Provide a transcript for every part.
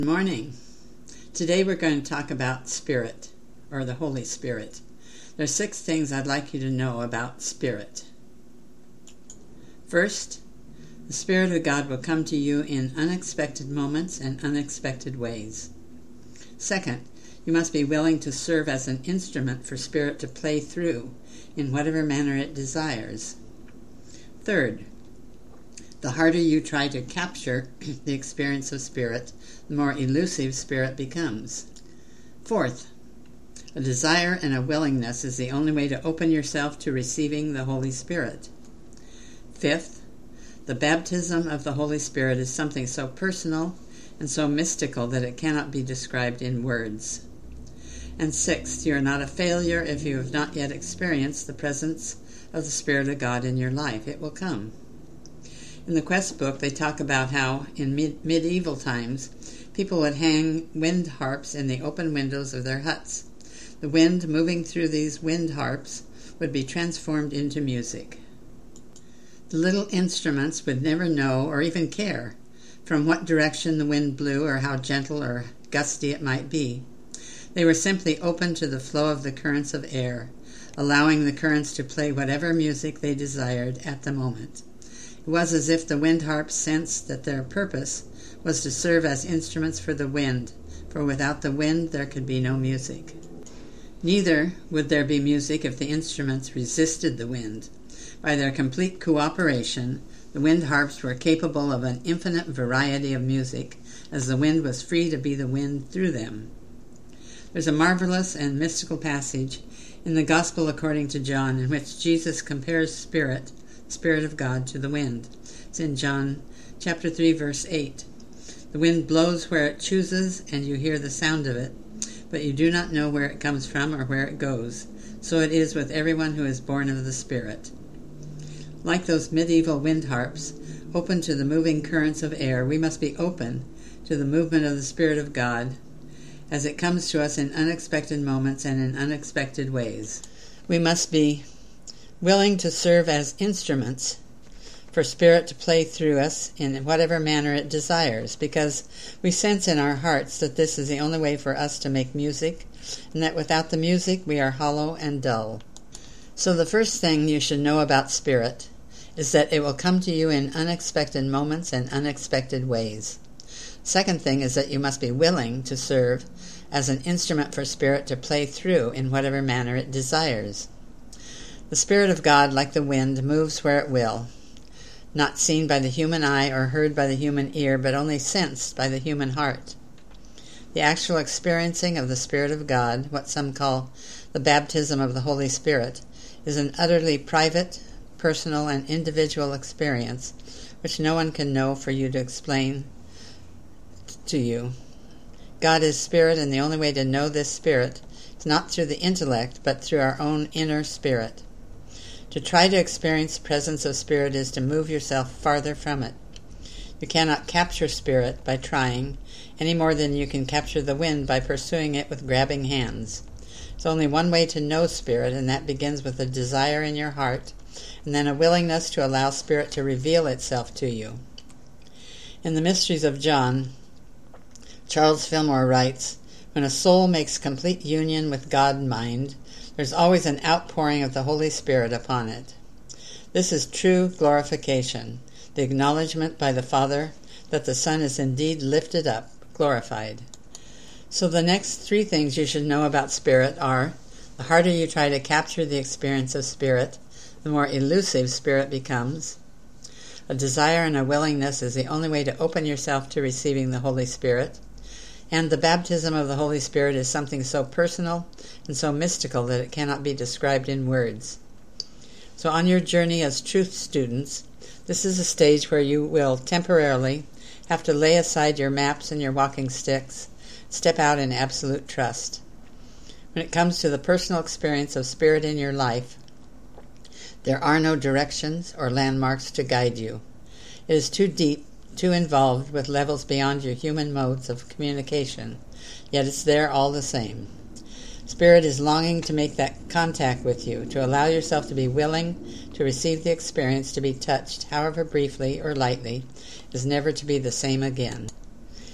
Good morning. Today we're going to talk about Spirit, or the Holy Spirit. There are 6 things I'd like you to know about Spirit. First, the Spirit of God will come to you in unexpected moments and unexpected ways. Second, you must be willing to serve as an instrument for Spirit to play through in whatever manner it desires. Third, the harder you try to capture the experience of Spirit, the more elusive Spirit becomes. Fourth, a desire and a willingness is the only way to open yourself to receiving the Holy Spirit. Fifth, the baptism of the Holy Spirit is something so personal and so mystical that it cannot be described in words. And sixth, you are not a failure if you have not yet experienced the presence of the Spirit of God in your life. It will come. In the Quest book, they talk about how, in medieval times, people would hang wind harps in the open windows of their huts. The wind moving through these wind harps would be transformed into music. The little instruments would never know or even care from what direction the wind blew or how gentle or gusty it might be. They were simply open to the flow of the currents of air, allowing the currents to play whatever music they desired at the moment. It was as if the wind harps sensed that their purpose was to serve as instruments for the wind, for without the wind there could be no music. Neither would there be music if the instruments resisted the wind. By their complete cooperation, the wind harps were capable of an infinite variety of music, as the wind was free to be the wind through them. There's a marvelous and mystical passage in the Gospel according to John in which Jesus compares Spirit of God, to the wind. It's in John chapter 3, verse 8. The wind blows where it chooses, and you hear the sound of it, but you do not know where it comes from or where it goes. So it is with everyone who is born of the Spirit. Like those medieval wind harps, open to the moving currents of air, we must be open to the movement of the Spirit of God as it comes to us in unexpected moments and in unexpected ways. We must be willing to serve as instruments for Spirit to play through us in whatever manner it desires, because we sense in our hearts that this is the only way for us to make music, and that without the music we are hollow and dull. So the first thing you should know about Spirit is that it will come to you in unexpected moments and unexpected ways. Second thing is that you must be willing to serve as an instrument for Spirit to play through in whatever manner it desires. The Spirit of God, like the wind, moves where it will, not seen by the human eye or heard by the human ear, but only sensed by the human heart. The actual experiencing of the Spirit of God, what some call the baptism of the Holy Spirit, is an utterly private, personal, and individual experience, which no one can know for you to explain to you. God is Spirit, and the only way to know this Spirit is not through the intellect, but through our own inner spirit. To try to experience the presence of Spirit is to move yourself farther from it. You cannot capture Spirit by trying, any more than you can capture the wind by pursuing it with grabbing hands. There's only one way to know Spirit, and that begins with a desire in your heart, and then a willingness to allow Spirit to reveal itself to you. In the Mysteries of John, Charles Fillmore writes, "When a soul makes complete union with God-mind, there's always an outpouring of the Holy Spirit upon it. This is true glorification, the acknowledgement by the Father that the Son is indeed lifted up, glorified." So the next 3 things you should know about Spirit are, the harder you try to capture the experience of Spirit, the more elusive Spirit becomes. A desire and a willingness is the only way to open yourself to receiving the Holy Spirit. And the baptism of the Holy Spirit is something so personal and so mystical that it cannot be described in words. So on your journey as truth students, this is a stage where you will temporarily have to lay aside your maps and your walking sticks, step out in absolute trust. When it comes to the personal experience of Spirit in your life, there are no directions or landmarks to guide you. It is too deep, too involved, with levels beyond your human modes of communication, yet it's there all the same. Spirit is longing to make that contact with you, to allow yourself to be willing to receive the experience, to be touched, however briefly or lightly, is never to be the same again.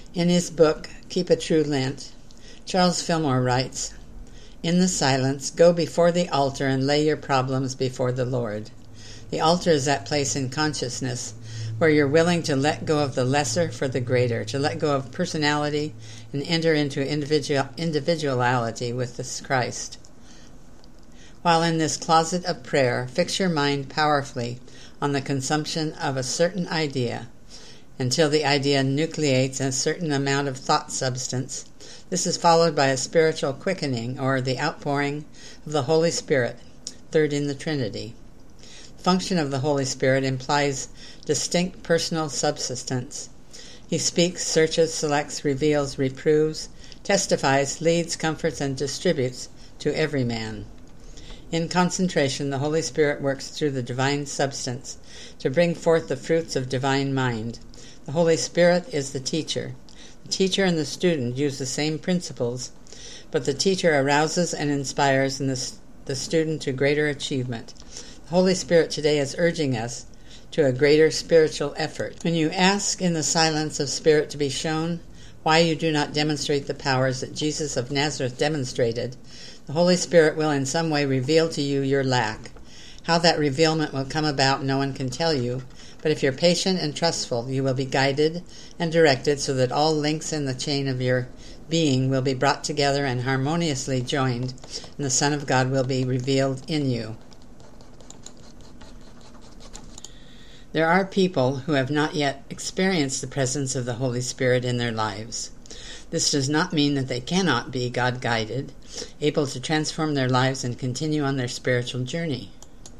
In his book, Keep a True Lent, Charles Fillmore writes, "In the silence, go before the altar and lay your problems before the Lord. The altar is that place in consciousness where you're willing to let go of the lesser for the greater, to let go of personality and enter into individuality with this Christ. While in this closet of prayer, fix your mind powerfully on the consumption of a certain idea until the idea nucleates a certain amount of thought substance. This is followed by a spiritual quickening, or the outpouring of the Holy Spirit, third in the Trinity. The function of the Holy Spirit implies distinct personal subsistence. He speaks, searches, selects, reveals, reproves, testifies, leads, comforts, and distributes to every man. In concentration, the Holy Spirit works through the divine substance to bring forth the fruits of divine mind. The Holy Spirit is the teacher. The teacher and the student use the same principles, but the teacher arouses and inspires in the student to greater achievement. The Holy Spirit today is urging us to a greater spiritual effort. When you ask in the silence of spirit to be shown why you do not demonstrate the powers that Jesus of Nazareth demonstrated, the Holy Spirit will in some way reveal to you your lack. How that revealment will come about no one can tell you, but if you're patient and trustful, you will be guided and directed so that all links in the chain of your being will be brought together and harmoniously joined, and the Son of God will be revealed in you. There are people who have not yet experienced the presence of the Holy Spirit in their lives. This does not mean that they cannot be God-guided, able to transform their lives and continue on their spiritual journey.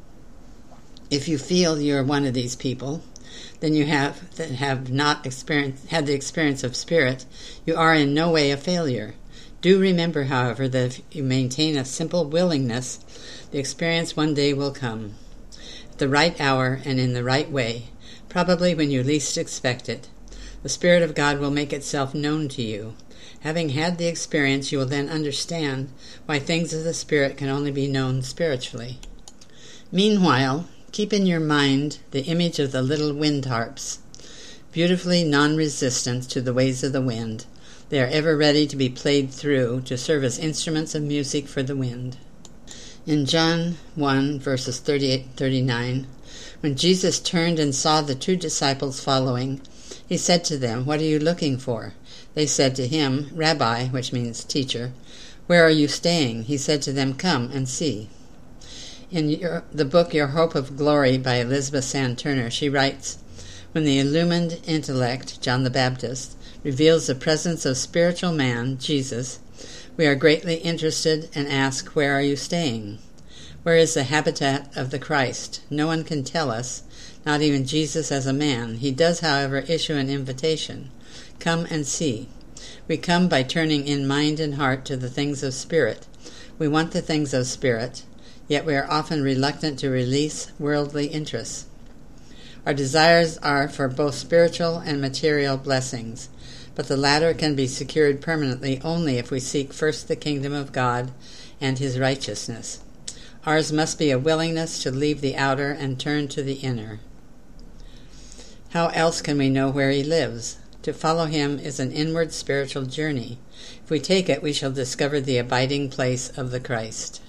If you feel you are one of these people, then you have not had the experience of Spirit, you are in no way a failure. Do remember, however, that if you maintain a simple willingness, the experience one day will come. At the right hour and in the right way, probably when you least expect it. The Spirit of God will make itself known to you. Having had the experience, you will then understand why things of the Spirit can only be known spiritually. Meanwhile, keep in your mind the image of the little wind harps, beautifully non-resistant to the ways of the wind. They are ever ready to be played through to serve as instruments of music for the wind. In John 1, verses 38-39, when Jesus turned and saw the two disciples following, he said to them, "What are you looking for?" They said to him, "Rabbi," which means teacher, "where are you staying?" He said to them, "Come and see." In the book Your Hope of Glory by Elizabeth Sand Turner, she writes, "When the illumined intellect, John the Baptist, reveals the presence of spiritual man, Jesus, we are greatly interested and ask, 'Where are you staying?' Where is the habitat of the Christ? No one can tell us, not even Jesus as a man. He does, however, issue an invitation. Come and see. We come by turning in mind and heart to the things of spirit. We want the things of spirit, yet we are often reluctant to release worldly interests. Our desires are for both spiritual and material blessings, but the latter can be secured permanently only if we seek first the kingdom of God and his righteousness. Ours must be a willingness to leave the outer and turn to the inner. How else can we know where he lives? To follow him is an inward spiritual journey. If we take it, we shall discover the abiding place of the Christ.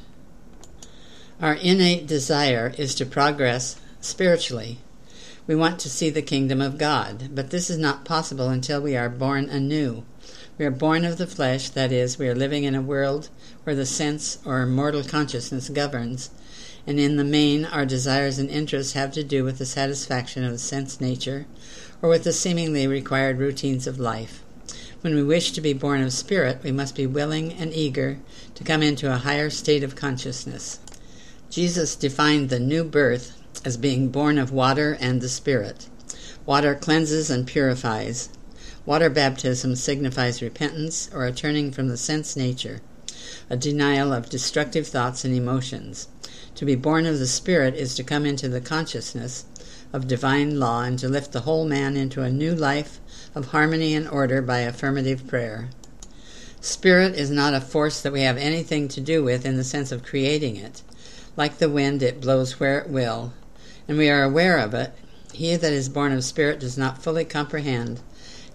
Our innate desire is to progress spiritually. We want to see the kingdom of God, but this is not possible until we are born anew. We are born of the flesh, that is, we are living in a world where the sense or mortal consciousness governs, and in the main our desires and interests have to do with the satisfaction of the sense nature or with the seemingly required routines of life. When we wish to be born of spirit, we must be willing and eager to come into a higher state of consciousness. Jesus defined the new birth as being born of water and the Spirit. Water cleanses and purifies. Water baptism signifies repentance or a turning from the sense nature, a denial of destructive thoughts and emotions. To be born of the Spirit is to come into the consciousness of divine law and to lift the whole man into a new life of harmony and order by affirmative prayer. Spirit is not a force that we have anything to do with in the sense of creating it. Like the wind, it blows where it will, and we are aware of it. He that is born of Spirit does not fully comprehend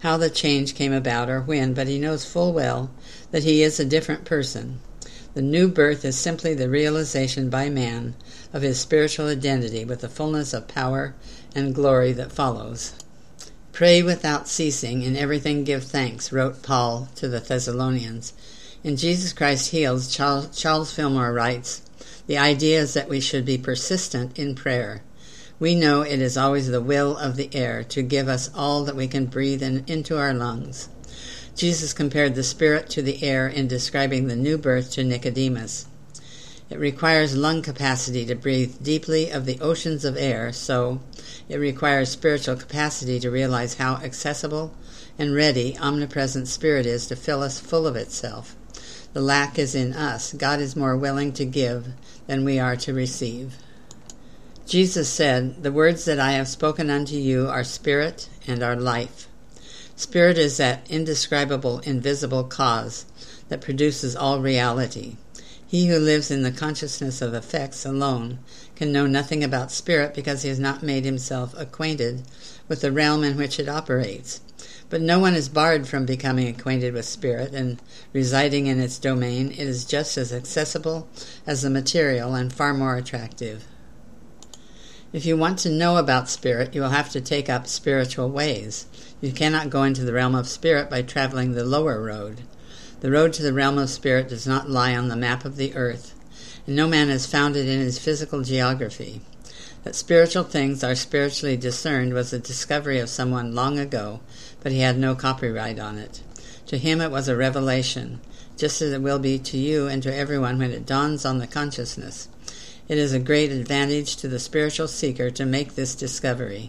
how the change came about or when, but he knows full well that he is a different person. The new birth is simply the realization by man of his spiritual identity with the fullness of power and glory that follows. Pray without ceasing, in everything give thanks, wrote Paul to the Thessalonians. In Jesus Christ Heals, Charles Fillmore writes, the idea is that we should be persistent in prayer. We know it is always the will of the air to give us all that we can breathe into our lungs. Jesus compared the spirit to the air in describing the new birth to Nicodemus. It requires lung capacity to breathe deeply of the oceans of air, so it requires spiritual capacity to realize how accessible and ready omnipresent Spirit is to fill us full of itself. The lack is in us. God is more willing to give than we are to receive. Jesus said, the words that I have spoken unto you are spirit and are life. Spirit is that indescribable, invisible cause that produces all reality. He who lives in the consciousness of effects alone can know nothing about spirit because he has not made himself acquainted with the realm in which it operates. But no one is barred from becoming acquainted with spirit and residing in its domain. It is just as accessible as the material and far more attractive. If you want to know about spirit, you will have to take up spiritual ways. You cannot go into the realm of spirit by traveling the lower road. The road to the realm of spirit does not lie on the map of the earth, and no man has found it in his physical geography. That spiritual things are spiritually discerned was a discovery of someone long ago, but he had no copyright on it. To him it was a revelation, just as it will be to you and to everyone when it dawns on the consciousness. It is a great advantage to the spiritual seeker to make this discovery.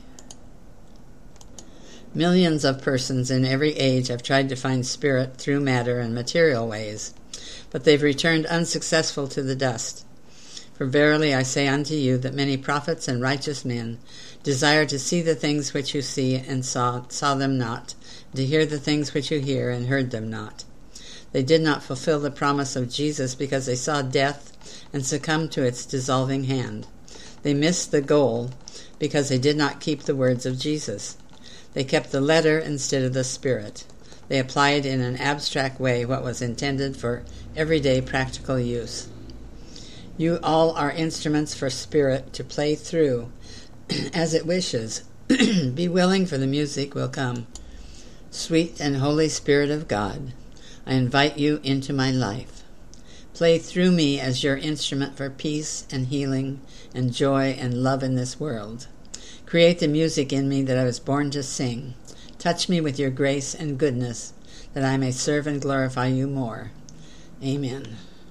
Millions of persons in every age have tried to find spirit through matter and material ways, but they've returned unsuccessful to the dust. For verily I say unto you that many prophets and righteous men desire to see the things which you see and saw them not, and to hear the things which you hear and heard them not. They did not fulfill the promise of Jesus because they saw death and succumbed to its dissolving hand. They missed the goal because they did not keep the words of Jesus. They kept the letter instead of the spirit. They applied in an abstract way what was intended for everyday practical use. You all are instruments for spirit to play through as it wishes. Be willing, for the music will come. Sweet and Holy Spirit of God, I invite you into my life. Play through me as your instrument for peace and healing and joy and love in this world. Create the music in me that I was born to sing. Touch me with your grace and goodness, that I may serve and glorify you more. Amen.